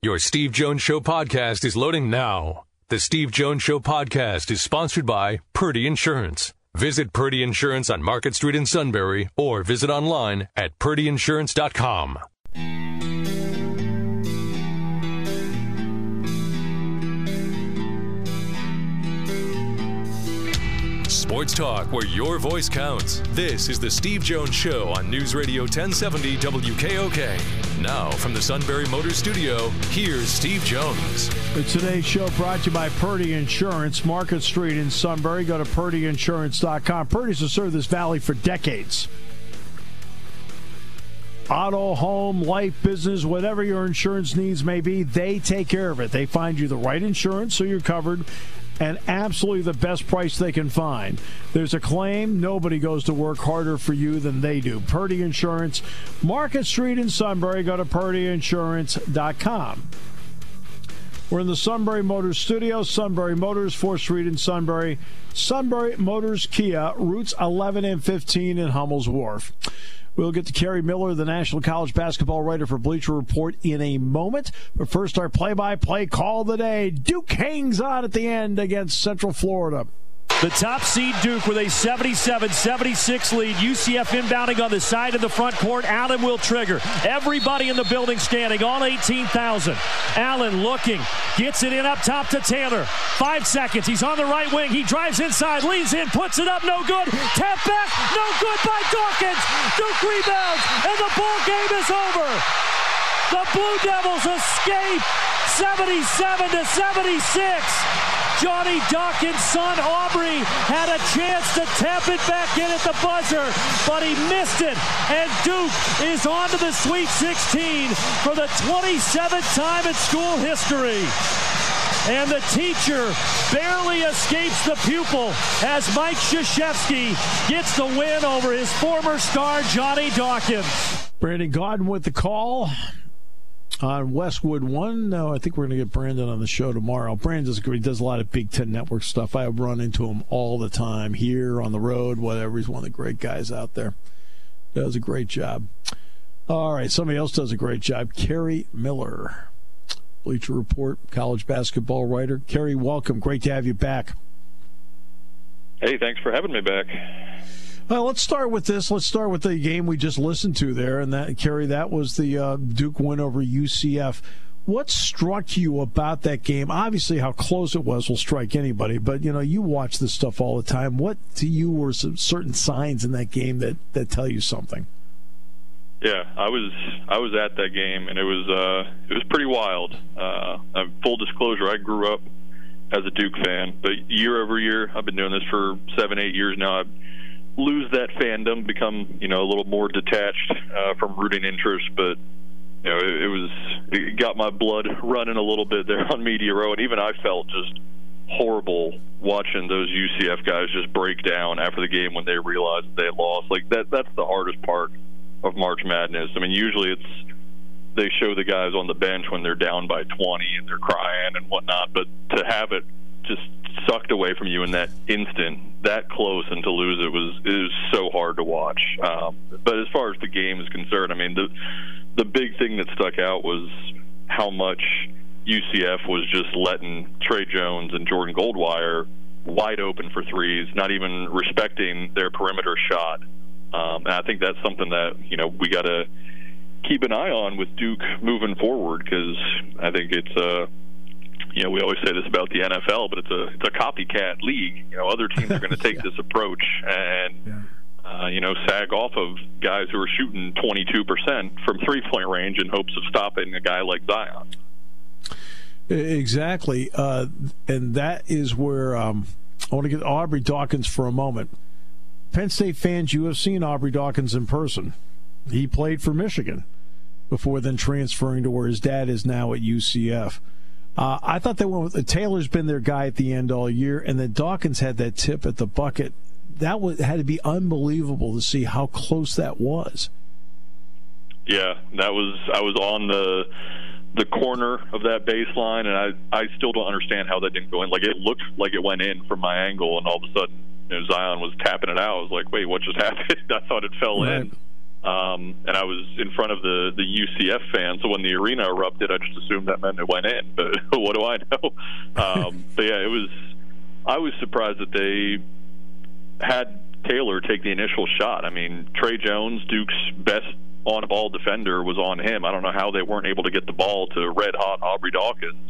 Your Steve Jones Show podcast is loading now. The Steve Jones Show podcast is sponsored by Purdy Insurance. Visit Purdy Insurance on Market Street in Sunbury or visit online at purdyinsurance.com. Sports talk where your voice counts. This is the Steve Jones Show on News Radio 1070 WKOK. Now from the Sunbury Motors Studio, here's Steve Jones. Today's show brought to you by Purdy Insurance, Market Street in Sunbury. Go to purdyinsurance.com. Purdy's has served this valley for decades. Auto, home, life, business, whatever your insurance needs may be, they take care of it. They find you the right insurance so you're covered, and absolutely the best price they can find. There's a claim, nobody goes to work harder for you than they do. Purdy Insurance, Market Street in Sunbury. Go to purdyinsurance.com. We're in the Sunbury Motors Studio. Sunbury Motors, 4th Street in Sunbury. Sunbury Motors Kia, routes 11 and 15 in Hummel's Wharf. We'll get to Kerry Miller, the National College basketball writer for Bleacher Report, in a moment. But first, our play-by-play call of the day. Duke hangs on at the end against Central Florida. The top seed Duke with a 77-76 lead. UCF inbounding on the side of the front court. Allen will trigger. Everybody in the building standing, all 18,000. Allen looking, gets it in up top to Taylor. 5 seconds, he's on the right wing. He drives inside, leans in, puts it up, no good. Tap back, no good by Dawkins. Duke rebounds, and the ball game is over. The Blue Devils escape 77-76. Johnny Dawkins' son Aubrey had a chance to tap it back in at the buzzer, but he missed it, and Duke is on to the Sweet 16 for the 27th time in school history. And the teacher barely escapes the pupil as Mike Krzyzewski gets the win over his former star Johnny Dawkins. Brandon Gaudin with the call on Westwood 1. No, I think we're going to get Brandon on the show tomorrow. Brandon does a lot of Big Ten Network stuff. I run into him all the time, here, on the road, whatever. He's one of the great guys out there. Does a great job. All right, somebody else does a great job. Kerry Miller, Bleacher Report, college basketball writer. Kerry, welcome. Great to have you back. Hey, thanks for having me back. Well, let's start with this. Let's start with the game we just listened to there, and that, Kerry, that was the Duke win over UCF. What struck you about that game? Obviously, how close it was will strike anybody, but you watch this stuff all the time. What to you were some certain signs in that game that tell you something? Yeah, I was at that game, and it was pretty wild. Full disclosure, I grew up as a Duke fan, but year over year, I've been doing this for 7-8 years now. I lose that fandom, become a little more detached from rooting interest, but it got my blood running a little bit there on Media Row, and even I felt just horrible watching those UCF guys just break down after the game when they realized they had lost. Like that's the hardest part of March Madness. I mean, usually they show the guys on the bench when they're down by 20 and they're crying and whatnot, but to have it just sucked away from you in that instant, that close, and to lose it was so hard to watch. But as far as the game is concerned, I mean, the big thing that stuck out was how much UCF was just letting Trey Jones and Jordan Goldwire wide open for threes, not even respecting their perimeter shot. And I think that's something that we got to keep an eye on with Duke moving forward, because I think it's we always say this about the NFL, but it's a copycat league. Other teams are going to take this approach and sag off of guys who are shooting 22% from three-point range in hopes of stopping a guy like Zion. Exactly, and that is where I want to get Aubrey Dawkins for a moment. Penn State fans, you have seen Aubrey Dawkins in person. He played for Michigan before then transferring to where his dad is now at UCF. I thought they went with Taylor's been their guy at the end all year, and then Dawkins had that tip at the bucket. That had to be unbelievable to see how close that was. Yeah, I was on the corner of that baseline, and I still don't understand how that didn't go in. Like, it looked like it went in from my angle, and all of a sudden Zion was tapping it out. I was like, wait, what just happened? I thought it fell in. and I was in front of the UCF fans, so when the arena erupted, I just assumed that meant it went in. But what do I know? But yeah, I was surprised that they had Taylor take the initial shot. I mean, Trey Jones, Duke's best on-ball defender, was on him. I don't know how they weren't able to get the ball to red-hot Aubrey Dawkins.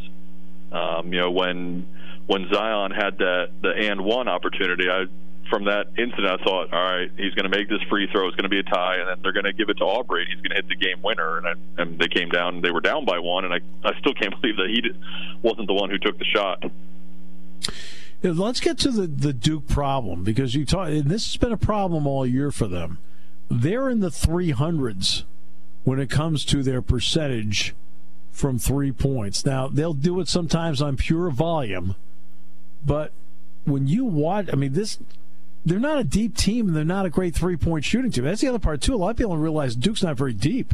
When Zion had the and one opportunity, from that incident, I thought, all right, he's going to make this free throw. It's going to be a tie, and then they're going to give it to Aubrey. He's going to hit the game winner. And they came down. They were down by one, and I still can't believe that he wasn't the one who took the shot. Let's get to the Duke problem, because and this has been a problem all year for them. They're in the 300s when it comes to their percentage from 3 points. Now, they'll do it sometimes on pure volume, but when you watch, I mean, they're not a deep team, and they're not a great three-point shooting team. That's the other part, too. A lot of people don't realize Duke's not very deep.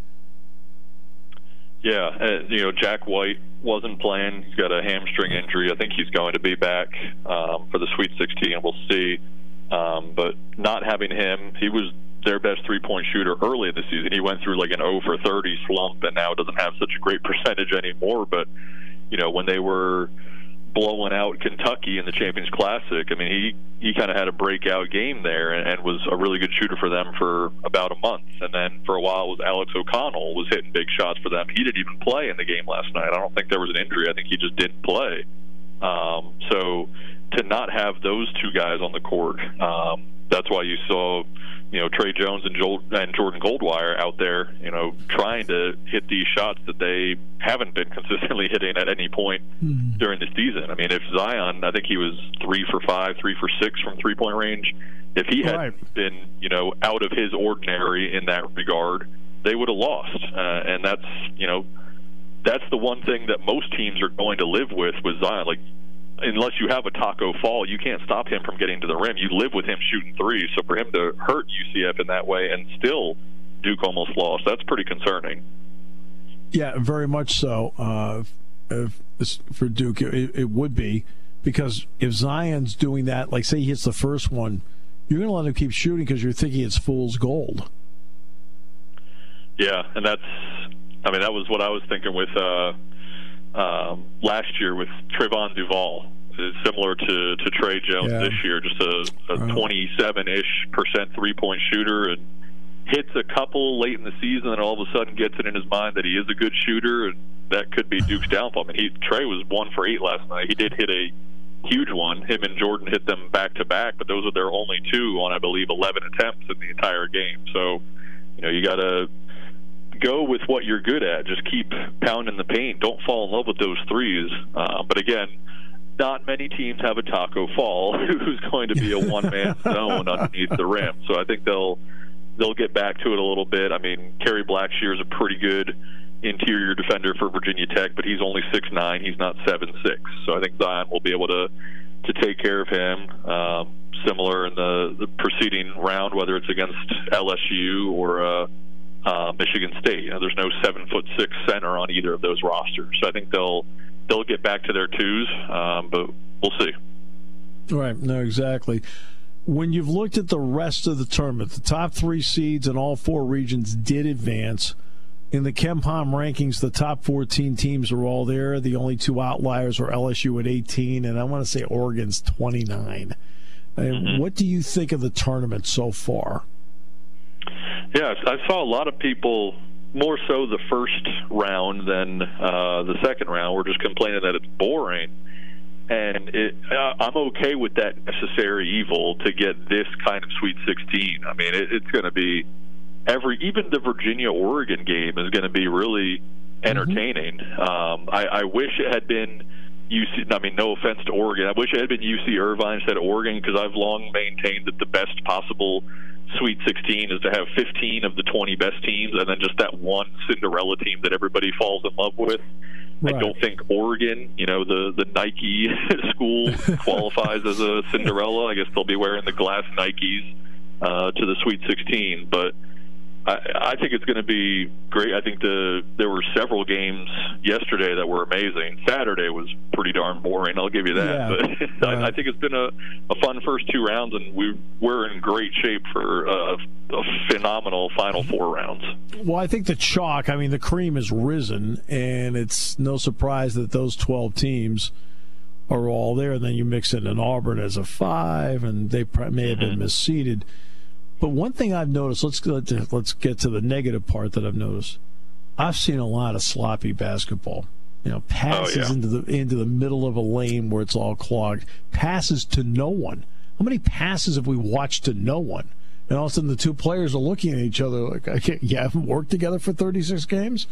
Yeah, Jack White wasn't playing. He's got a hamstring injury. I think he's going to be back for the Sweet 16. We'll see. But not having him, he was their best three-point shooter early in the season. He went through like an 0 for 30 slump, and now doesn't have such a great percentage anymore. But, when they were blowing out Kentucky in the Champions Classic, I mean, he kind of had a breakout game there and was a really good shooter for them for about a month. And then for a while, it was Alex O'Connell was hitting big shots for them. He didn't even play in the game last night. I don't think there was an injury. I think he just didn't play. So to not have those two guys on the court, that's why you saw Trey Jones and Jordan Goldwire out there, trying to hit these shots that they haven't been consistently hitting at any point during the season. I mean, if Zion, I think he was 3 for 5, 3 for 6 from three-point range. If he hadn't been, out of his ordinary in that regard, they would have lost. And that's the one thing that most teams are going to live with Zion. Like, unless you have a Taco Fall, you can't stop him from getting to the rim. You live with him shooting threes. So for him to hurt UCF in that way and still Duke almost lost, that's pretty concerning. Yeah, very much so. For Duke, it would be, because if Zion's doing that, like say he hits the first one, you're going to let him keep shooting because you're thinking it's fool's gold. Yeah, and that was what I was thinking with last year with Trayvon Duval. It's similar to Trey Jones this year, just a 27-ish% three-point shooter, and hits a couple late in the season and all of a sudden gets it in his mind that he is a good shooter, and that could be Duke's downfall. I mean, Trey was 1 for 8 last night. He did hit a huge one. Him and Jordan hit them back-to-back, but those are their only 2 on, I believe, 11 attempts in the entire game. So, you got to go with what you're good at. Just keep pounding the paint. Don't fall in love with those threes. But again, not many teams have a Taco Fall who's going to be a one-man zone underneath the rim. So I think they'll get back to it a little bit. I mean, Kerry Blackshear is a pretty good interior defender for Virginia Tech, but he's only 6'9". He's not 7'6". So I think Zion will be able to take care of him. Similar in the preceding round, whether it's against LSU or Michigan State. There's no 7'6" center on either of those rosters. So I think they'll get back to their 2s, but we'll see. Right. No, exactly. When you've looked at the rest of the tournament, the top 3 seeds in all 4 regions did advance. In the KenPom rankings, the top 14 teams are all there. The only 2 outliers are LSU at 18, and I want to say Oregon's 29. What do you think of the tournament so far? Yeah, I saw a lot of people, more so the first round than the second round, were just complaining that it's boring. And I'm okay with that necessary evil to get this kind of Sweet 16. I mean, it's going to be even the Virginia-Oregon game is going to be really entertaining. I wish it had been UC. I mean, no offense to Oregon. I wish it had been UC Irvine instead of Oregon, because I've long maintained that the best possible Sweet 16 is to have 15 of the 20 best teams and then just that one Cinderella team that everybody falls in love with. Right. I don't think Oregon, the Nike school, qualifies as a Cinderella. I guess they'll be wearing the glass Nikes to the Sweet 16. But I think it's going to be great. I think there were several games yesterday that were amazing. Saturday was pretty darn boring, I'll give you that. Yeah. But I think it's been a fun first 2 rounds, and we're in great shape for a phenomenal final 4 rounds. Well, I think the chalk, the cream has risen, and it's no surprise that those 12 teams are all there. And then you mix in an Auburn as a 5, and they may have been misseeded. But one thing I've noticed, let's get to the negative part that I've noticed. I've seen a lot of sloppy basketball. Passes into the middle of a lane where it's all clogged. Passes to no one. How many passes have we watched to no one? And all of a sudden the two players are looking at each other like, you haven't worked together for 36 games?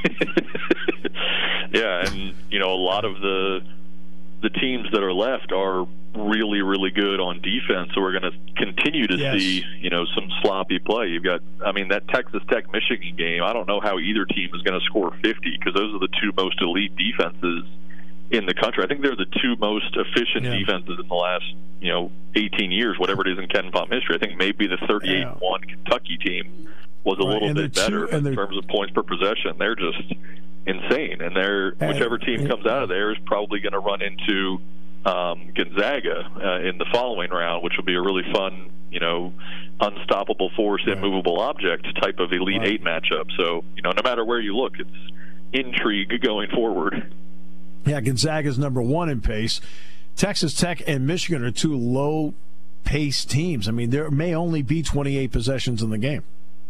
Yeah, and a lot of the teams that are left are really, really good on defense, so we're going to continue to see, some sloppy play. You've got, that Texas Tech-Michigan game, I don't know how either team is going to score 50, because those are the 2 most elite defenses in the country. I think they're the 2 most efficient defenses in the last, 18 years, whatever it is in Ken Pom history. I think maybe the 38-1 Kentucky team was a little bit better in terms of points per possession. They're just insane, and whichever team comes out of there is probably going to run into Gonzaga in the following round, which will be a really fun, unstoppable force, immovable object type of Elite Eight matchup. So, no matter where you look, it's intrigue going forward. Yeah, Gonzaga's number 1 in pace. Texas Tech and Michigan are 2 low-pace teams. There may only be 28 possessions in the game.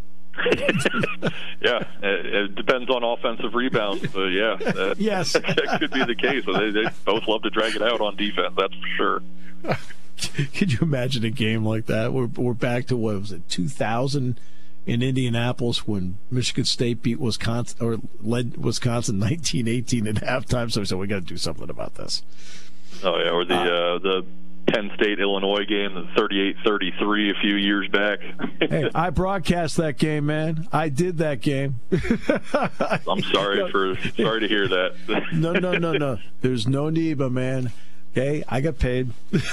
Yeah, it depends on offensive rebounds. Yes, that could be the case. They both love to drag it out on defense. That's for sure. Could you imagine a game like that? We're back to, what was it, 2000 in Indianapolis when Michigan State beat Wisconsin, or led Wisconsin 19-18 at halftime. So we said, we got to do something about this. Oh yeah, or the Penn State-Illinois game, the 38-33 a few years back. Hey, I broadcast that game, man. I did that game. I'm sorry to hear that. No. There's no need, but man. Okay, I got paid.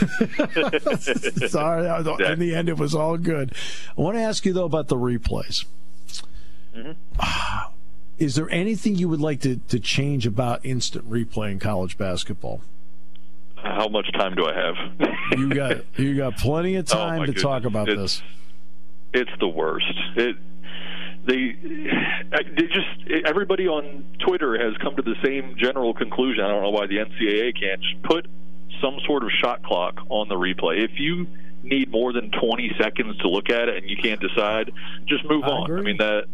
Sorry, in the end, it was all good. I want to ask you, though, about the replays. Mm-hmm. Is there anything you would like to change about instant replay in college basketball? How much time do I have? You got plenty of time to talk about this. It's the worst. Everybody on Twitter has come to the same general conclusion. I don't know why the NCAA can't just put some sort of shot clock on the replay. If you need more than 20 seconds to look at it and you can't decide, just move on. Agree.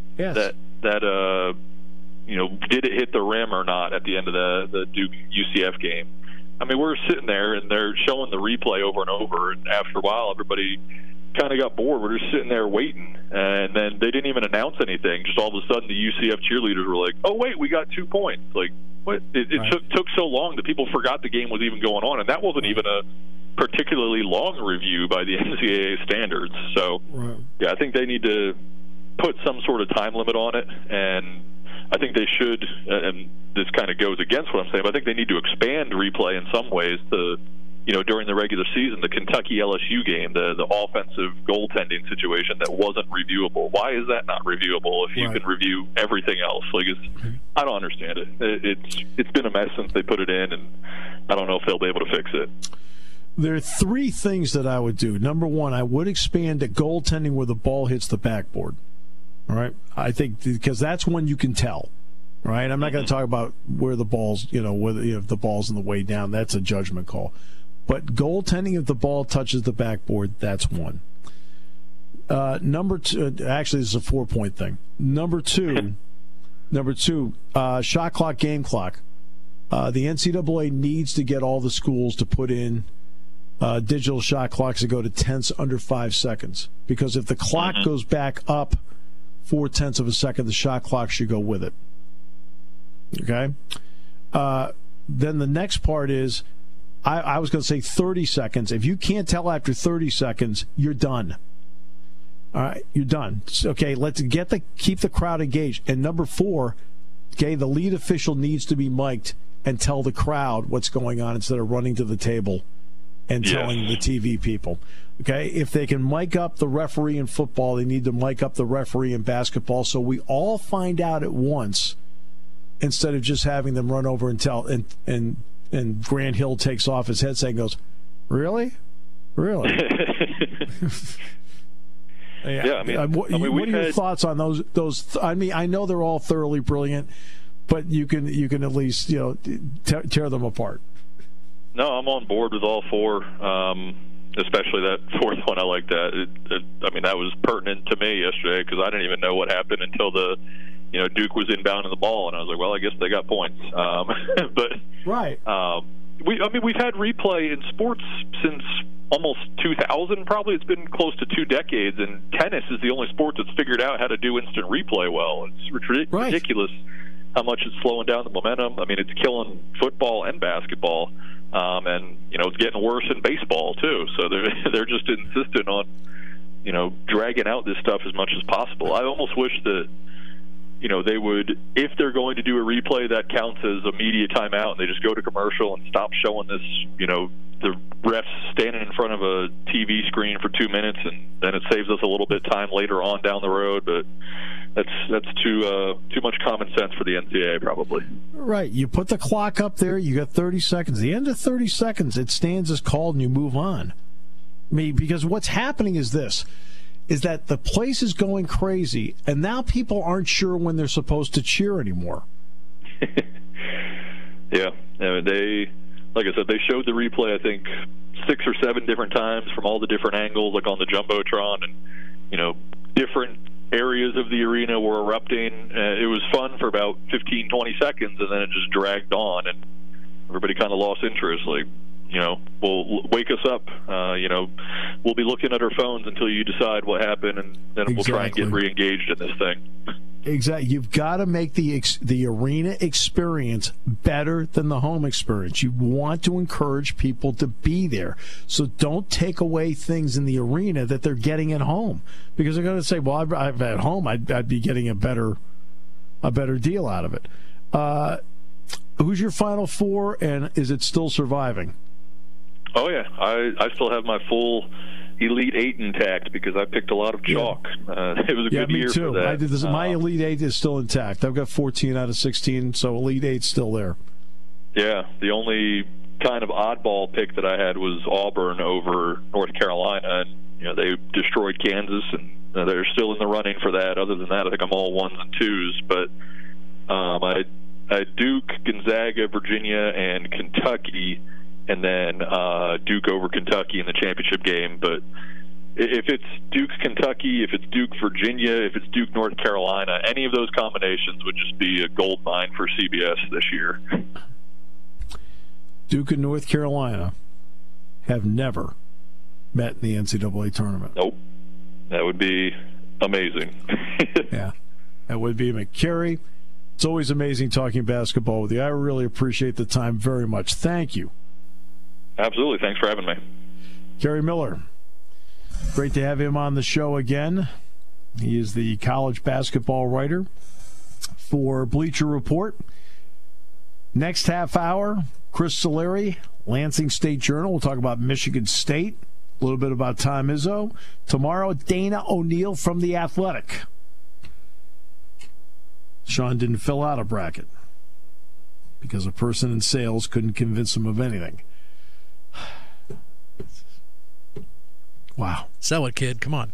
Did it hit the rim or not at the end of the Duke UCF game? We're sitting there and they're showing the replay over and over, and after a while, everybody kind of got bored. We're just sitting there waiting, and then they didn't even announce anything. Just all of a sudden, the UCF cheerleaders were like, "Oh wait, we got 2 points!" Like, what? It took so long that people forgot the game was even going on, and that wasn't even a particularly long review by the NCAA standards. So, yeah, I think they need to put some sort of time limit on it, and I think they should, and this kind of goes against what I'm saying, but I think they need to expand replay in some ways to, during the regular season, the Kentucky LSU game, the offensive goaltending situation that wasn't reviewable. Why is that not reviewable if you can review everything else? I don't understand it. It's been a mess since they put it in, and I don't know if they'll be able to fix it. There are 3 things that I would do. Number 1, I would expand the goaltending where the ball hits the backboard. All right, I think because that's when you can tell. Right, I'm not going to talk about where the ball's, whether if the ball's on the way down. That's a judgment call. But goaltending, if the ball touches the backboard, that's 1. Number 2, actually, this is a 4-point thing. Number two, shot clock, game clock. The NCAA needs to get all the schools to put in digital shot clocks that go to tenths under 5 seconds. Because if the clock goes back up 0.4 of a second, the shot clock should go with it. Okay? Then the next part is, I was going to say 30 seconds. If you can't tell after 30 seconds, you're done. All right, you're done. Okay, let's keep the crowd engaged. And number 4, okay, the lead official needs to be mic'd and tell the crowd what's going on instead of running to the table and telling the TV people. Okay, if they can mic up the referee in football, they need to mic up the referee in basketball so we all find out at once instead of just having them run over and tell. And Grant Hill takes off his headset and goes, "Really? Really?" Yeah, what are your thoughts on those? I mean, I know they're all thoroughly brilliant, but you can at least tear them apart. No, I'm on board with all four, especially that fourth one. I like that. That was pertinent to me yesterday because I didn't even know what happened until Duke was inbounding the ball, and I was like, well, I guess they got points. But right. We've had replay in sports since almost 2000. Probably it's been close to 2 decades, and tennis is the only sport that's figured out how to do instant replay well. It's ridiculous how much it's slowing down the momentum. I mean, it's killing football and basketball, and it's getting worse in baseball too. So they're just insistent on dragging out this stuff as much as possible. I almost wish that they would, if they're going to do a replay that counts as a media timeout, and they just go to commercial and stop showing this, the refs standing in front of a TV screen for 2 minutes, and then it saves us a little bit of time later on down the road. But that's too much common sense for the NCAA, probably. Right. You put the clock up there, you got 30 seconds. The end of 30 seconds, it stands as called, and you move on. Because what's happening is that the place is going crazy, and now people aren't sure when they're supposed to cheer anymore. Yeah. Like I said, they showed the replay, I think, 6 or 7 different times from all the different angles, like on the Jumbotron, and, different areas of the arena were erupting. It was fun for about 15, 20 seconds, and then it just dragged on, and everybody kind of lost interest. Like, will wake us up. We'll be looking at our phones until you decide what happened, and then we'll try and get re-engaged in this thing. Exactly. You've got to make the arena experience better than the home experience. You want to encourage people to be there. So don't take away things in the arena that they're getting at home, because they're going to say, well, I've at home, I'd be getting a better deal out of it. Who's your Final Four, and is it still surviving? Oh, yeah. I still have my full Elite 8 intact because I picked a lot of chalk. It was a good year too. for that. I did this. My Elite 8 is still intact. I've got 14 out of 16, so Elite 8's still there. Yeah. The only kind of oddball pick that I had was Auburn over North Carolina, and they destroyed Kansas, and they're still in the running for that. Other than that, I think I'm all 1s and 2s. But I had Duke, Gonzaga, Virginia, and Kentucky, and then Duke over Kentucky in the championship game. But if it's Duke, Kentucky, if it's Duke, Virginia, if it's Duke, North Carolina, any of those combinations would just be a gold mine for CBS this year. Duke and North Carolina have never met in the NCAA tournament. Nope. That would be amazing. Yeah, that would be. McCary, it's always amazing talking basketball with you. I really appreciate the time very much. Thank you. Absolutely. Thanks for having me. Kerry Miller. Great to have him on the show again. He is the college basketball writer for Bleacher Report. Next half hour, Chris Solari, Lansing State Journal. We'll talk about Michigan State, a little bit about Tom Izzo. Tomorrow, Dana O'Neill from The Athletic. Sean didn't fill out a bracket because a person in sales couldn't convince him of anything. Wow. Sell it, kid. Come on.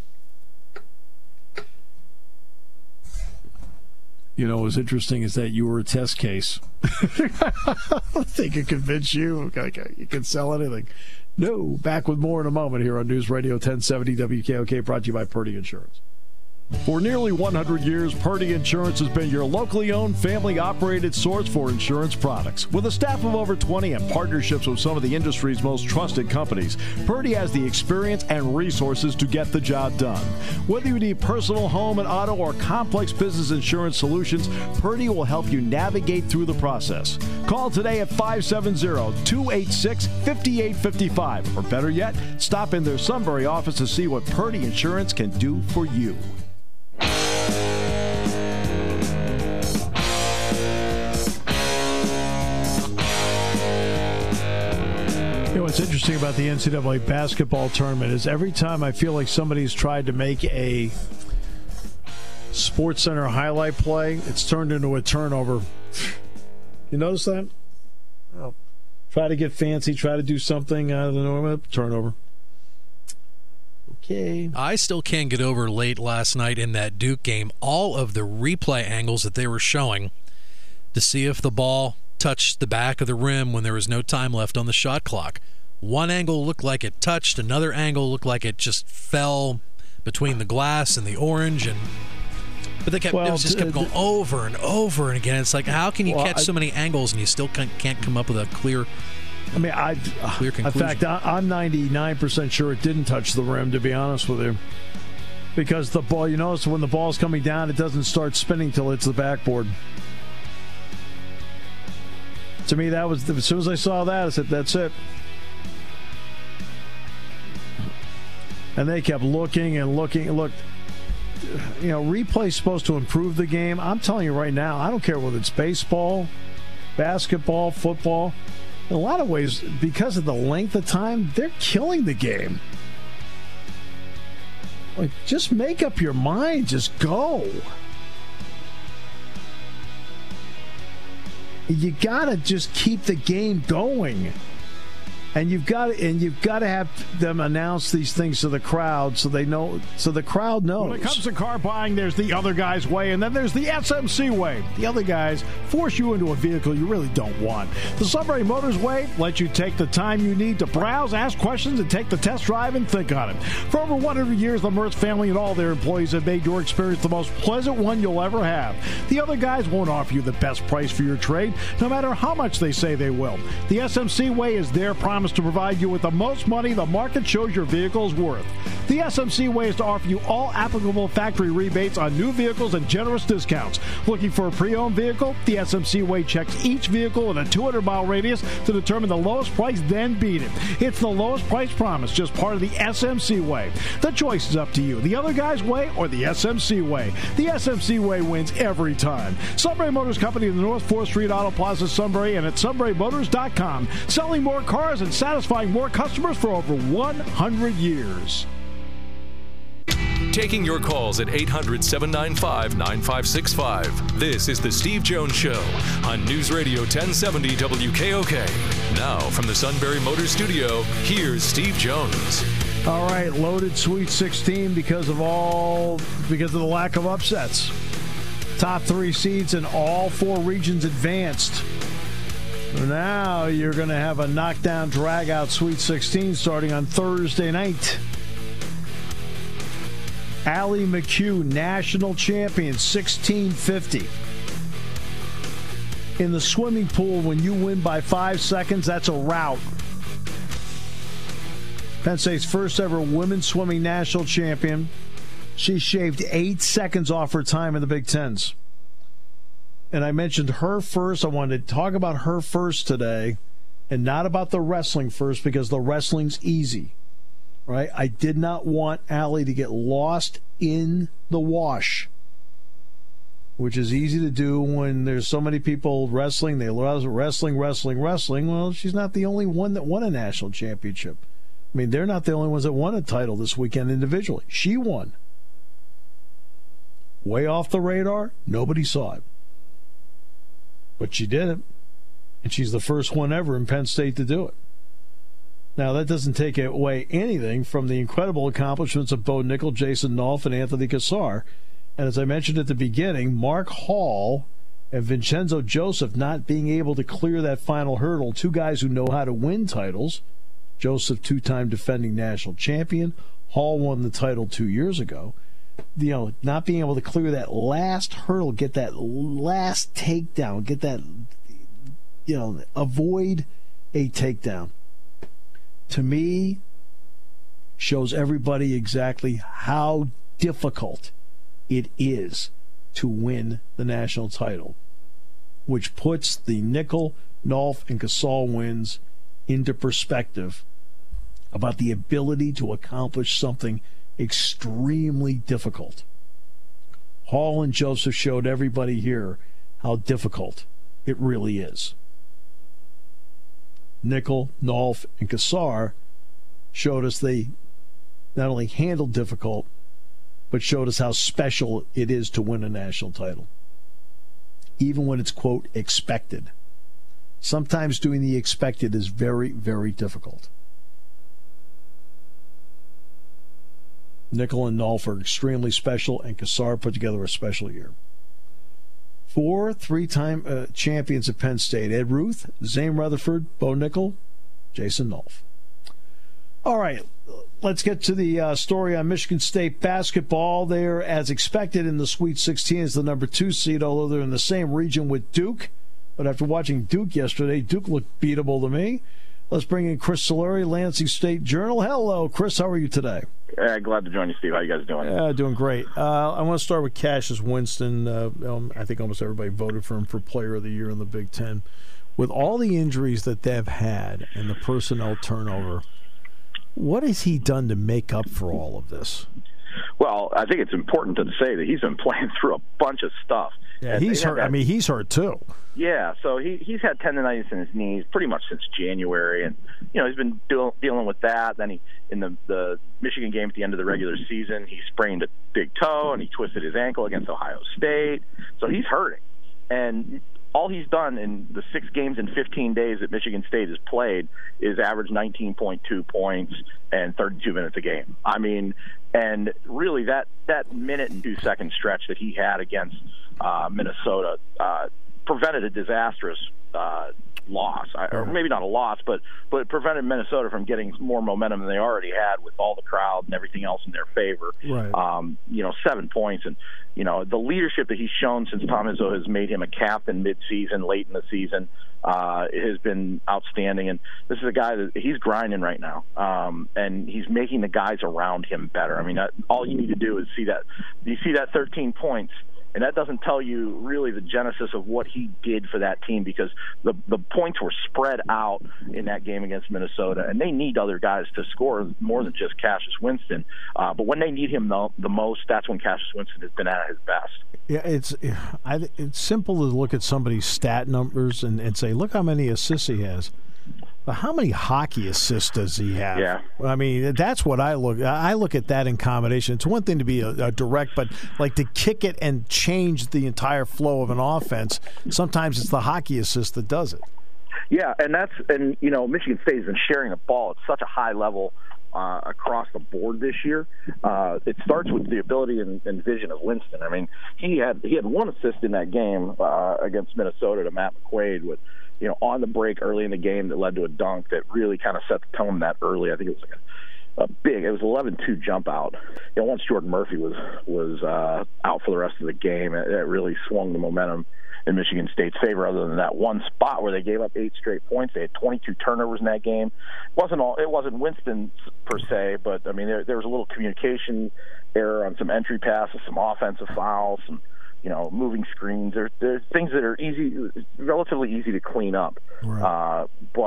What's interesting is that you were a test case. They could convince you. You can sell anything. No. Back with more in a moment here on News Radio 1070 WKOK, brought to you by Purdy Insurance. For nearly 100 years, Purdy Insurance has been your locally owned, family-operated source for insurance products. With a staff of over 20 and partnerships with some of the industry's most trusted companies, Purdy has the experience and resources to get the job done. Whether you need personal, home, and auto, or complex business insurance solutions, Purdy will help you navigate through the process. Call today at 570-286-5855. Or better yet, stop in their Sunbury office to see what Purdy Insurance can do for you. You know, what's interesting about the NCAA basketball tournament is every time I feel like somebody's tried to make a SportsCenter highlight play, it's turned into a turnover. You notice that? Oh. Try to get fancy, try to do something out of the norm, turnover. Okay. I still can't get over late last night in that Duke game all of the replay angles that they were showing to see if the ball touched the back of the rim when there was no time left on the shot clock. One angle looked like it touched, another angle looked like it just fell between the glass and the orange, but it just kept going over and over and again. It's like, how can you catch so many angles and you still can't come up with a clear clear conclusion? In fact, I'm 99% sure it didn't touch the rim, to be honest with you. Because the ball, you notice when the ball's coming down, it doesn't start spinning till it's the backboard. To me, that was, as soon as I saw that, I said, that's it. And they kept looking and looking and looked. You know, replay's supposed to improve the game. I'm telling you right now, I don't care whether it's baseball, basketball, football. In a lot of ways, because of the length of time, they're killing the game. Like, just make up your mind. Just go. You gotta just keep the game going. And you've got to have them announce these things to the crowd so they know, so the crowd knows. When it comes to car buying, there's the other guy's way, and then there's the SMC way. The other guys force you into a vehicle you really don't want. The Sunbury Motors way lets you take the time you need to browse, ask questions, and take the test drive and think on it. For over 100 years, the Mertz family and all their employees have made your experience the most pleasant one you'll ever have. The other guys won't offer you the best price for your trade, no matter how much they say they will. The SMC way is their promise to provide you with the most money the market shows your vehicle is worth. The SMC way is to offer you all applicable factory rebates on new vehicles and generous discounts. Looking for a pre-owned vehicle? The SMC way checks each vehicle in a 200-mile radius to determine the lowest price, then beat it. It's the lowest price promise, just part of the SMC way. The choice is up to you. The other guy's way or the SMC way. The SMC way wins every time. Sunbury Motors Company in the North 4th Street Auto Plaza, Sunbury, and at sunburymotors.com. Selling more cars and satisfying more customers for over 100 years. Taking your calls at 800-795-9565. This is the Steve Jones Show on News Radio 1070 WKOK. Now from the Sunbury Motors Studio, here's Steve Jones. All right, loaded Sweet 16 because of the lack of upsets. Top 3 seeds in all 4 regions advanced. Now you're going to have a knockdown, drag-out Sweet 16 starting on Thursday night. Allie McHugh, national champion, 1650. In the swimming pool, when you win by 5 seconds, that's a rout. Penn State's first ever women's swimming national champion. She shaved 8 seconds off her time in the Big Tens. And I mentioned her first. I wanted to talk about her first today and not about the wrestling first because the wrestling's easy, right? I did not want Allie to get lost in the wash, which is easy to do when there's so many people wrestling. They love wrestling. Well, she's not the only one that won a national championship. I mean, they're not the only ones that won a title this weekend individually. She won. Way off the radar. Nobody saw it. But she did it, and she's the first one ever in Penn State to do it. Now, that doesn't take away anything from the incredible accomplishments of Bo Nickel, Jason Nolf, and Anthony Cassar. And as I mentioned at the beginning, Mark Hall and Vincenzo Joseph not being able to clear that final hurdle, 2 guys who know how to win titles. Joseph, 2-time defending national champion. Hall won the title 2 years ago. You know, not being able to clear that last hurdle, get that last takedown, get that, you know, avoid a takedown, to me, shows everybody exactly how difficult it is to win the national title, which puts the Nickel, Nolf, and Gasol wins into perspective about the ability to accomplish something extremely difficult. Hall and Joseph showed everybody here how difficult it really is. Nickel, Nolf, and Cassar showed us they not only handled difficult, but showed us how special it is to win a national title. Even when it's, quote, expected. Sometimes doing the expected is very, very difficult. Nickel and Nolf are extremely special, and Cassar put together a special year. 4 three-time champions at Penn State: Ed Ruth, Zane Rutherford, Bo Nickel, Jason Nolf. All right, let's get to the story on Michigan State basketball. They're, as expected, in the Sweet 16 as the number 2 seed, although they're in the same region with Duke. But after watching Duke yesterday, Duke looked beatable to me. Let's bring in Chris Solari, Lansing State Journal. Hello, Chris. How are you today? Glad to join you, Steve. How you guys doing? Doing great. I want to start with Cassius Winston. I think almost everybody voted for him for Player of the Year in the Big Ten. With all the injuries that they've had and the personnel turnover, what has he done to make up for all of this? Well, I think it's important to say that he's been playing through a bunch of stuff. Yeah, he's hurt. He's hurt too. Yeah, so he's had tendonitis in his knees pretty much since January, and he's been dealing with that. Then in the Michigan game at the end of the regular season, he sprained a big toe and he twisted his ankle against Ohio State. So he's hurting, and all he's done in the 6 games in 15 days that Michigan State has played is average 19.2 points and 32 minutes a game. I mean, and really that minute and 2-second stretch that he had against Minnesota prevented a disastrous loss, or maybe not a loss, but it prevented Minnesota from getting more momentum than they already had with all the crowd and everything else in their favor. Right. 7 points, and the leadership that he's shown since Tom Izzo has made him a captain mid-season, late in the season, has been outstanding. And this is a guy that he's grinding right now, and he's making the guys around him better. I mean, all you need to do is see that. You see that 13 points. And that doesn't tell you really the genesis of what he did for that team, because the points were spread out in that game against Minnesota, and they need other guys to score more than just Cassius Winston. But when they need him the most, that's when Cassius Winston has been at his best. Yeah, it's simple to look at somebody's stat numbers and say, look how many assists he has. But how many hockey assists does he have? Yeah. I mean, that's what I look at that in combination. It's one thing to be a direct, but like to kick it and change the entire flow of an offense, sometimes it's the hockey assist that does it. Yeah, and Michigan State has been sharing the ball at such a high level across the board this year. It starts with the ability and vision of Winston. I mean, he had 1 assist in that game against Minnesota to Matt McQuaid with on the break early in the game that led to a dunk that really kind of set the tone that early. I think it was like it was 11-2 jump out. Once Jordan Murphy was out for the rest of the game, it really swung the momentum in Michigan State's favor. Other than that one spot where they gave up 8 straight points, they had 22 turnovers in that game. It wasn't Winston per se, but I mean there was a little communication error on some entry passes, some offensive fouls, some moving screens. There's things that are relatively easy to clean up. Right.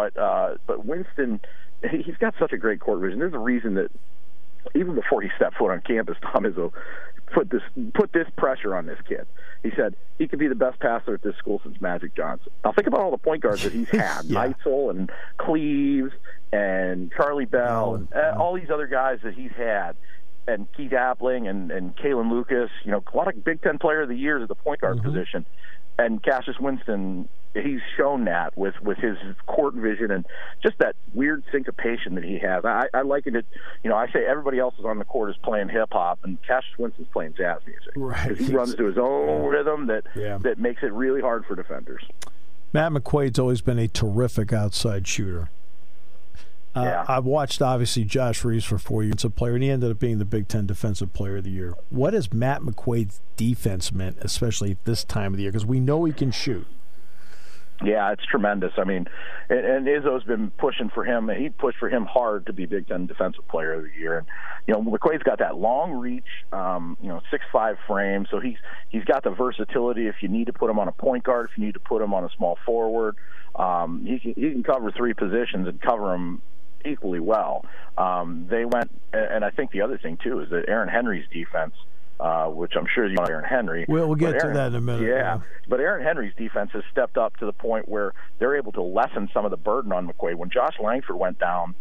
But Winston, he's got such a great court vision. There's a reason that even before he stepped foot on campus, Tom Izzo put this pressure on this kid. He said he could be the best passer at this school since Magic Johnson. Now think about all the point guards that he's had: yeah. Neitzel and Cleaves and Charlie Bell and all these other guys that he's had. And Keith Appling and Kalen Lucas, a lot of Big Ten Player of the Years at the point guard position. And Cassius Winston, he's shown that with his court vision and just that weird syncopation that he has. I liken it, I say everybody else is on the court is playing hip-hop, and Cassius Winston's playing jazz music. Right. He runs to his own rhythm that makes it really hard for defenders. Matt McQuaid's always been a terrific outside shooter. I've watched, obviously, Josh Reeves for 4 years, a player, and he ended up being the Big Ten Defensive Player of the Year. What has Matt McQuaid's defense meant, especially at this time of the year? Because we know he can shoot. Yeah, it's tremendous. I mean, and Izzo's been pushing for him. He pushed for him hard to be Big Ten Defensive Player of the Year. And McQuaid's got that long reach, 6'5" frame. So he's got the versatility. If you need to put him on a point guard, if you need to put him on a small forward, he can cover 3 positions and cover them equally well. They went, and I think the other thing too is that Aaron Henry's defense which I'm sure you know Aaron Henry. We'll get to that in a minute. Yeah, but Aaron Henry's defense has stepped up to the point where they're able to lessen some of the burden on McQuaid. When Josh Langford went down,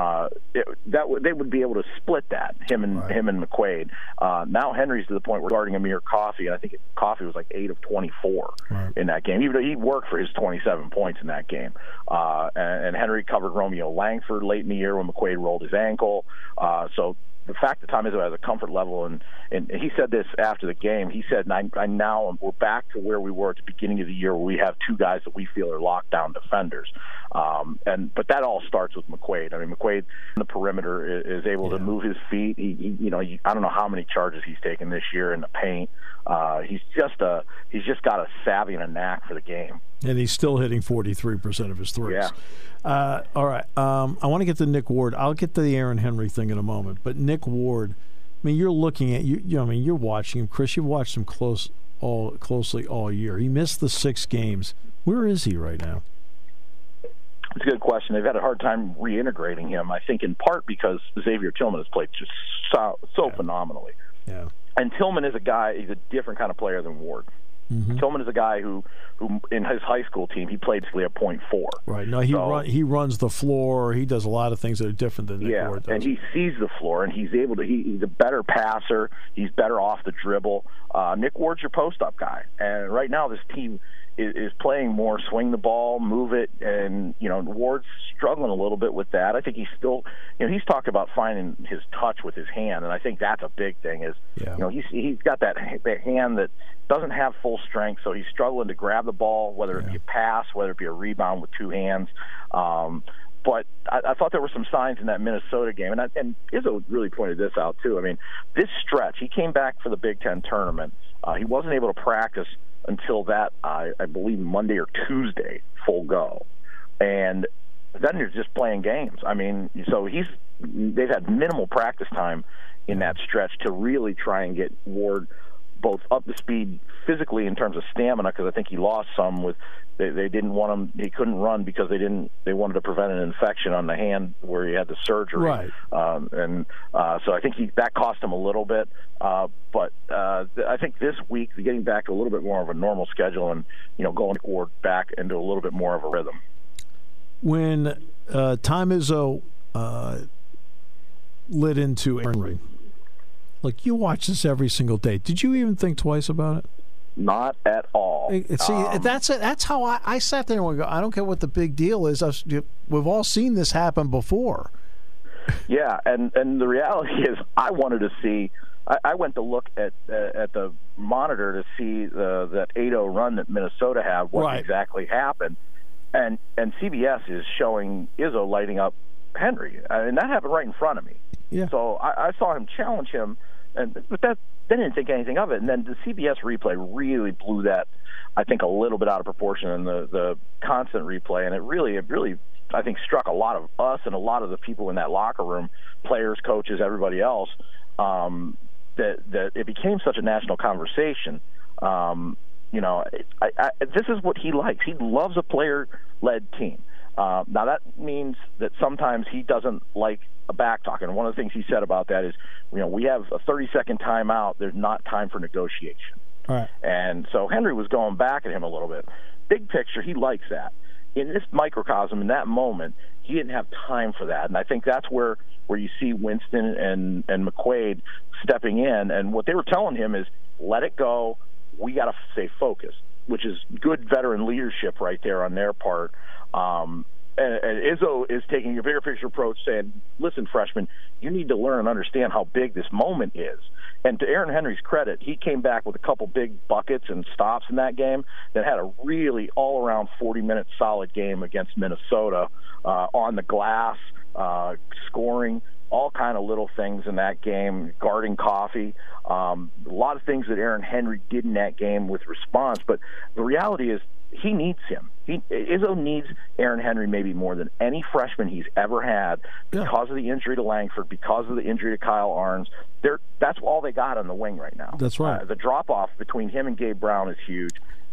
they would be able to split that, him and McQuaid. Now Henry's to the point where guarding Amir Coffey, and I think Coffey was like 8 of 24 in that game. Even though he worked for his 27 points in that game. And Henry covered Romeo Langford late in the year when McQuaid rolled his ankle. So the fact that Tom Izzo has a comfort level, and he said this after the game, he said, we're back to where we were at the beginning of the year, where we have two guys that we feel are lockdown defenders. But that all starts with McQuaid. I mean, McQuaid on the perimeter is able to move his feet. I don't know how many charges he's taken this year in the paint. He's just got a savvy and a knack for the game. And he's still hitting 43% of his threes. Yeah. All right. I want to get to Nick Ward. I'll get to the Aaron Henry thing in a moment. But Nick Ward, I mean, you're looking at you're watching him, Chris. You've watched him closely all year. He missed the 6 games. Where is he right now? It's a good question. They've had a hard time reintegrating him. I think in part because Xavier Tillman has played just so phenomenally. Yeah. And Tillman is he's a different kind of player than Ward. Mm-hmm. Tillman is a guy who in his high school team, he played basically a .4. Right. No, he runs the floor. He does a lot of things that are different than Nick Ward does. And he sees the floor, and he's able to. He's a better passer. He's better off the dribble. Nick Ward's your post-up guy, and right now this team is playing more swing the ball, move it, and Ward's struggling a little bit with that. I think he's still, he's talked about finding his touch with his hand, and I think that's a big thing. He's got that hand that doesn't have full strength, so he's struggling to grab the ball, whether it be a pass, whether it be a rebound with two hands. But I thought there were some signs in that Minnesota game, and Izzo really pointed this out too. I mean, this stretch, he came back for the Big Ten tournament. He wasn't able to practice until that, I believe, Monday or Tuesday, full go. And then you're just playing games. I mean, so they've had minimal practice time in that stretch to really try and get Ward both up to speed physically in terms of stamina, because I think he lost some with they didn't want him. He couldn't run because they wanted to prevent an infection on the hand where he had the surgery. Right. So I think that cost him a little bit. But I think this week getting back to a little bit more of a normal schedule and going Ward back into a little bit more of a rhythm. When Tom Izzo lit into Aaron Henry, look, you watch this every single day. Did you even think twice about it? Not at all. See, that's how I sat there and go, I don't care what the big deal is. We've all seen this happen before. Yeah, and the reality is I wanted to see – I went to look at the monitor to see that 8-0 run that Minnesota had, what exactly happened. And CBS is showing Izzo lighting up Henry. And that happened right in front of me. Yeah. So I saw him challenge him, but they didn't think anything of it. And then the CBS replay really blew that, I think, a little bit out of proportion in the constant replay. And it really, I think, struck a lot of us and a lot of the people in that locker room, players, coaches, everybody else, that it became such a national conversation. This is what he likes. He loves a player-led team. Now, that means that sometimes he doesn't like a back talk. And one of the things he said about that is, we have a 30-second timeout. There's not time for negotiation. All right. And so Henry was going back at him a little bit. Big picture, he likes that. In this microcosm, in that moment, he didn't have time for that. And I think that's where you see Winston and McQuaid stepping in. And what they were telling him is, let it go. We got to stay focused, which is good veteran leadership right there on their part. And Izzo is taking a bigger picture approach, saying, listen, freshman, you need to learn and understand how big this moment is. And to Aaron Henry's credit, he came back with a couple big buckets and stops in that game that had a really all-around 40-minute solid game against Minnesota on the glass, scoring, all kind of little things in that game, guarding Coffey. A lot of things that Aaron Henry did in that game with response. But the reality is he needs him. Izzo needs Aaron Henry maybe more than any freshman he's ever had because of the injury to Langford, because of the injury to Kyle Arns. That's all they got on the wing right now. That's right. The drop-off between him and Gabe Brown is huge.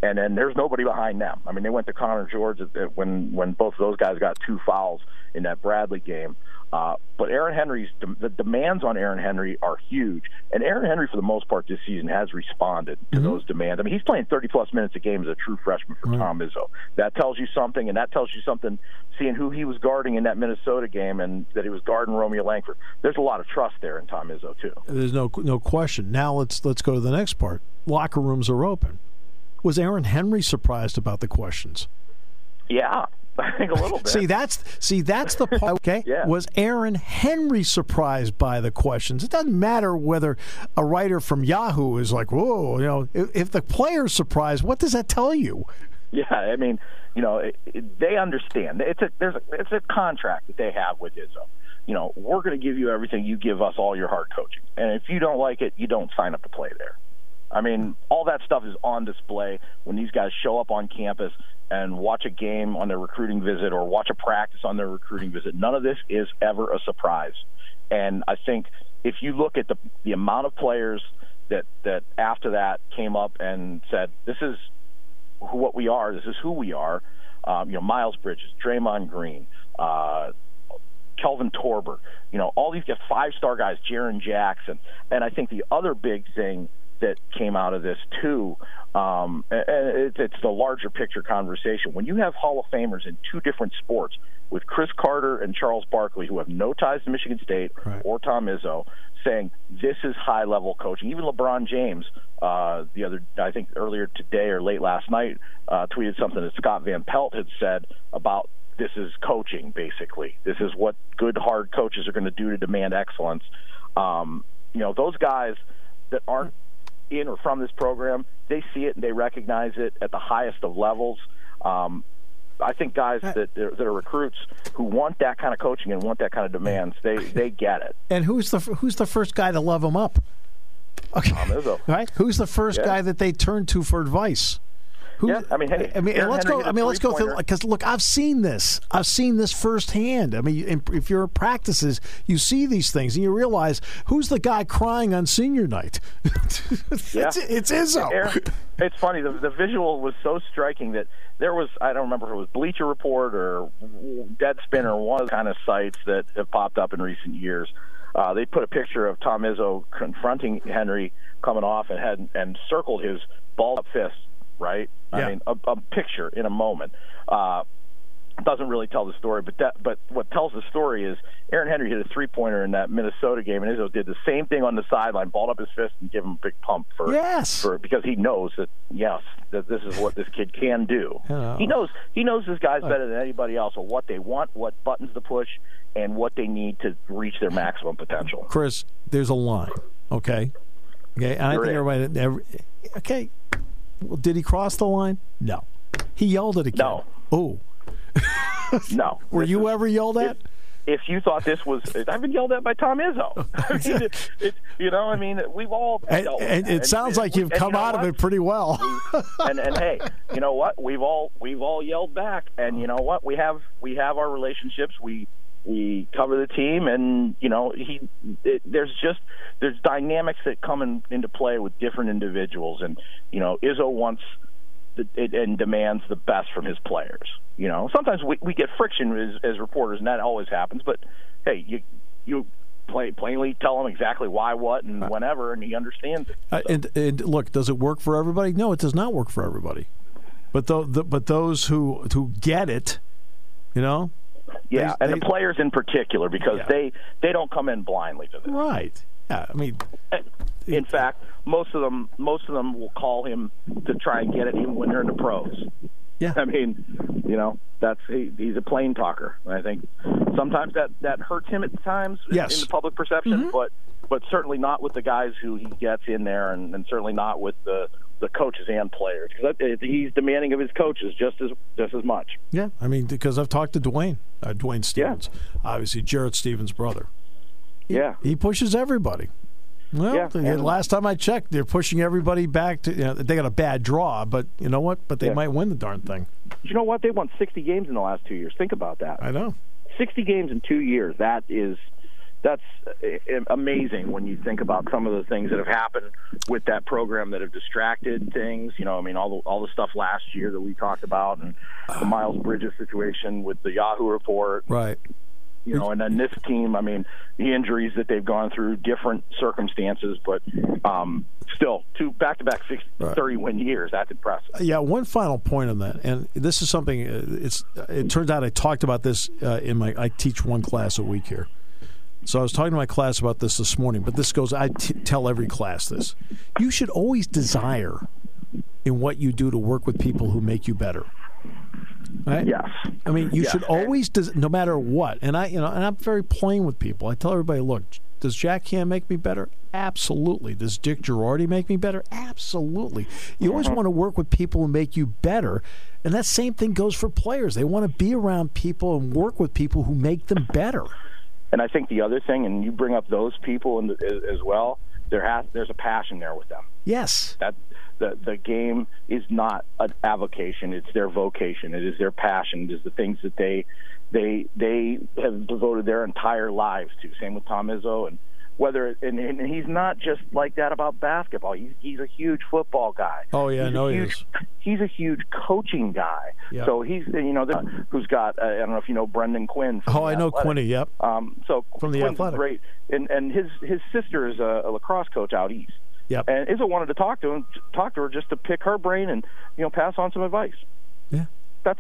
And then there's nobody behind them. I mean, they went to Connor George when both of those guys got 2 fouls in that Bradley game. But Aaron Henry's the demands on Aaron Henry are huge, and Aaron Henry for the most part this season has responded to those demands. I mean, he's playing 30-plus minutes a game as a true freshman for Tom Izzo. That tells you something, and that tells you something seeing who he was guarding in that Minnesota game and that he was guarding Romeo Langford. There's a lot of trust there in Tom Izzo too. There's no question. Now let's go to the next part. Locker rooms are open. Was Aaron Henry surprised about the questions? Yeah. I think a little bit. See, that's the part. Okay, Yeah. Was Aaron Henry surprised by the questions? It doesn't matter whether a writer from Yahoo is like, "Whoa," you know. If the player's surprised, what does that tell you? Yeah, I mean, you know, they understand. It's a contract that they have with Izzo. You know, we're going to give you everything. You give us all your hard coaching, and if you don't like it, you don't sign up to play there. I mean, all that stuff is on display when these guys show up on campus and watch a game on their recruiting visit or watch a practice on their recruiting visit. None of this is ever a surprise. And I think if you look at the amount of players that after that came up and said, this is what we are, this is who we are, you know, Miles Bridges, Draymond Green, Kelvin Torber, you know, all these 5-star guys, Jaren Jackson. And I think the other big thing that came out of this too, and it's the larger picture conversation. When you have Hall of Famers in 2 different sports, with Chris Carter and Charles Barkley, who have no ties to Michigan State or Tom Izzo, saying this is high-level coaching. Even LeBron James, I think earlier today or late last night, tweeted something that Scott Van Pelt had said about this is coaching, basically. This is what good, hard coaches are going to do to demand excellence. You know, those guys that aren't in or from this program, they see it and they recognize it at the highest of levels. I think guys that are recruits who want that kind of coaching and want that kind of demands, they get it. And who's the first guy to love him up? Okay, Tom Izzo. Right? Who's the first guy that they turn to for advice? Let's go through, because look, I've seen this firsthand. I mean, if you're at practices, you see these things and you realize who's the guy crying on senior night. It's Izzo. It's funny. The visual was so striking that there was, I don't remember if it was Bleacher Report or Deadspin or one of the kind of sites that have popped up in recent years. They put a picture of Tom Izzo confronting Henry coming off and circled his balled up fist. Right? Yeah. I mean, a picture in a moment doesn't really tell the story, but what tells the story is Aaron Henry hit a 3-pointer in that Minnesota game, and Izzo did the same thing on the sideline, balled up his fist and gave him a big pump because he knows that this is what this kid can do. He knows this guy's better than anybody else, or what they want, what buttons to push, and what they need to reach their maximum potential. Chris, there's a line, okay? And I think everybody. Okay. Well, did he cross the line? No. He yelled at a kid. No. Oh. No. Were you ever yelled at? If you thought this was, I've been yelled at by Tom Izzo. I mean, we've all. And it sounds like you've come out of it pretty well. and hey, you know what? We've all yelled back, and you know what? We have our relationships. We cover the team, and you know there's dynamics that come into play with different individuals, and you know Izzo wants and demands the best from his players. You know, sometimes we get friction as reporters, and that always happens. But hey, you plainly tell him exactly why, what, and whenever, and he understands it. And look, does it work for everybody? No, it does not work for everybody. But those who get it, you know. Yeah, and the players in particular, because they don't come in blindly to this. Right. Yeah, I mean, in fact, most of them will call him to try and get it even when they're in the pros. Yeah. I mean, you know, he's a plain talker. I think sometimes that hurts him at times in the public perception, but certainly not with the guys who he gets in there, and certainly not with the coaches and players, because he's demanding of his coaches just as much. Yeah, I mean, because I've talked to Dwayne Stevens, obviously Jarrett Stevens' brother. He pushes everybody. Well, last time I checked, they're pushing everybody back to. You know, they got a bad draw, but you know what? But they might win the darn thing. You know what? They won 60 games in the last 2 years. Think about that. I know. 60 games in 2 years. That is that's amazing when you think about some of the things that have happened with that program that have distracted things. You know, I mean, all the stuff last year that we talked about, and the Miles Bridges situation with the Yahoo report. Right. You know, and then this team, I mean, the injuries that they've gone through, different circumstances, but still, 2 back-to-back 30-win years. That's impressive. Yeah, one final point on that, and this is something, it turns out I talked about this I teach one class a week here. So I was talking to my class about this morning, but this goes, I tell every class this. You should always desire in what you do to work with people who make you better. Right? Yes. I mean, you should always, no matter what. And I'm very plain with people. I tell everybody, look, does Jack Ham make me better? Absolutely. Does Dick Girardi make me better? Absolutely. You always want to work with people who make you better. And that same thing goes for players. They want to be around people and work with people who make them better. And I think the other thing, and you bring up those people as well, there's a passion there with them. Yes. That the game is not an avocation; it's their vocation. It is their passion. It is the things that they have devoted their entire lives to. Same with Tom Izzo, and he's not just like that about basketball. He's a huge football guy. Oh yeah, he is. He's a huge coaching guy. Yep. So he's who's got I don't know if you know Brendan Quinn. I know Quinny. Yep. So from the Quinn's Athletic, great, and his sister is a lacrosse coach out east. Yep. And Izzo wanted to talk to her just to pick her brain and pass on some advice. Yeah. That's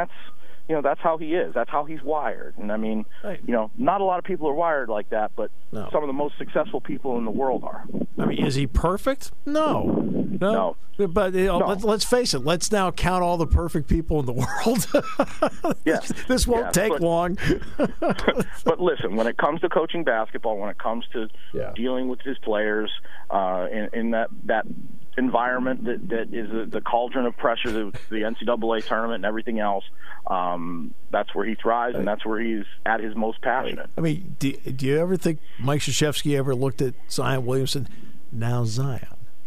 how he is. That's how he's wired. And I mean, right. Not a lot of people are wired like that, but some of the most successful people in the world are. I mean, is he perfect? No. But let's face it. Let's now count all the perfect people in the world. Yes. This won't take long. But listen, when it comes to coaching basketball, when it comes to dealing with his players in that environment that is the cauldron of pressure, the NCAA tournament and everything else, that's where he thrives, and that's where he's at his most passionate. I mean, do you ever think Mike Krzyzewski ever looked at Zion Williamson? Now Zion.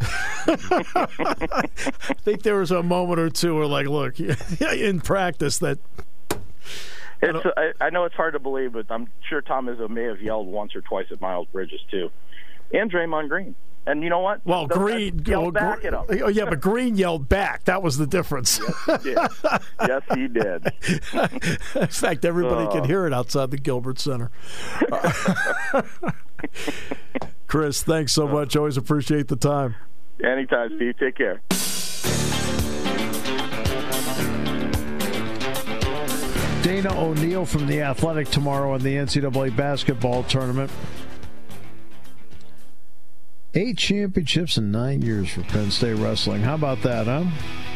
I think there was a moment or two where, like, look, in practice that. I know it's hard to believe, but I'm sure Tom Izzo may have yelled once or twice at Miles Bridges too, and Draymond Green. And you know what? Well, Green yelled back at him. Oh, yeah, but Green yelled back. That was the difference. Yes, he did. In fact, everybody can hear it outside the Gilbert Center. Chris, thanks so much. Always appreciate the time. Anytime, Steve. Take care. Dana O'Neill from The Athletic tomorrow in the NCAA basketball tournament. 8 championships in 9 years for Penn State wrestling. How about that, huh?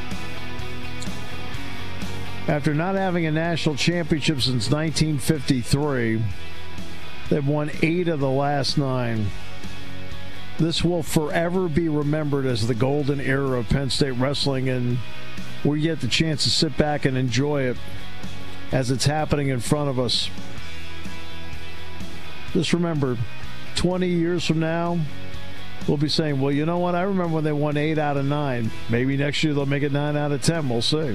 After not having a national championship since 1953, they've won 8 of the last 9. This will forever be remembered as the golden era of Penn State wrestling, and we get the chance to sit back and enjoy it as it's happening in front of us. Just remember, 20 years from now, we'll be saying, well, you know what? I remember when they won 8 out of 9. Maybe next year they'll make it 9 out of 10. We'll see.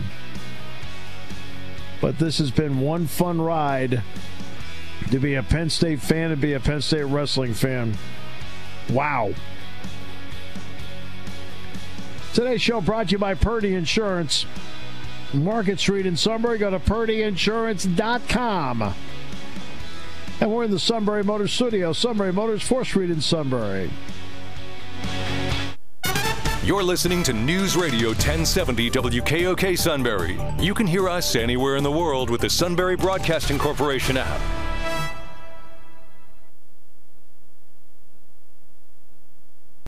But this has been one fun ride to be a Penn State fan and be a Penn State wrestling fan. Wow. Today's show brought to you by Purdy Insurance. Market Street in Sunbury. Go to purdyinsurance.com. And we're in the Sunbury Motors studio. Sunbury Motors, 4th Street in Sunbury. You're listening to News Radio 1070 WKOK Sunbury. You can hear us anywhere in the world with the Sunbury Broadcasting Corporation app.